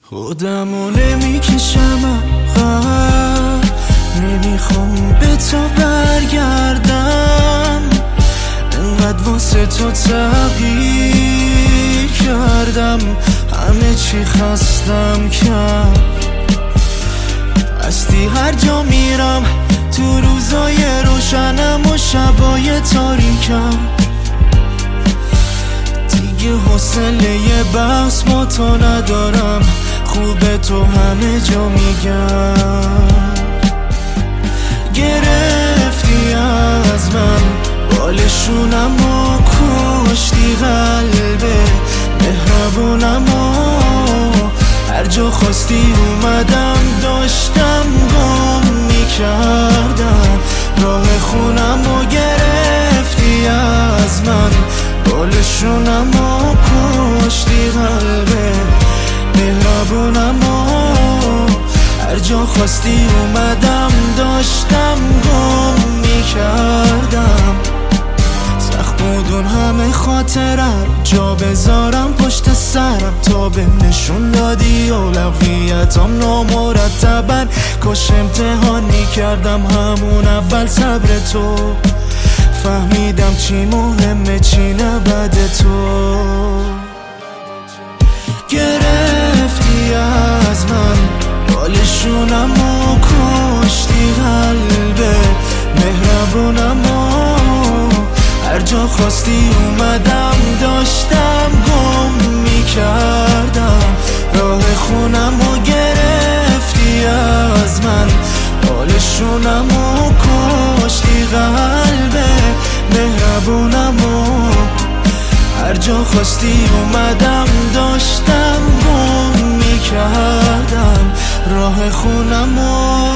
خودمو نمیکشم عقب، نمیخوام به تو برگردم. انقدر واسه تو تغییر کردم، همه چی خستم کرد. هستی هر جا میرم، تو روزای روشنم و شبای تاریکم. دیگه حوصله بحث با تو ندارم، خوبه تو همه جا میگم. گرفتی از من بالشونم و کشتی قلبه مهربونم و هر جا خواستی اومدم، داشتم گم میکردم راه خونم و گرفتی از من بالشونم و کشتی قلبه مهربونم و هر جا خواستی اومدم، داشتم گم میکردم. سخت بود اون همه خاطرم جا بذارم پشت سرم، تا به نشون دادی اولویتم نامرتبن. کاش امتحان میکردم همون اول صبر تو، فهمیدم چی مهمه چی نبد تو. گرفتی از من بالشونم و کشتی قلبه مهربونم و هر جا خواستی اومدم، داشتم گم میکردم راه خونم و گرفتی از من بالشونم و کشتی قلبه مهربونم و هر جا خواستی اومدم، داشتم گم میکردم راه خونم و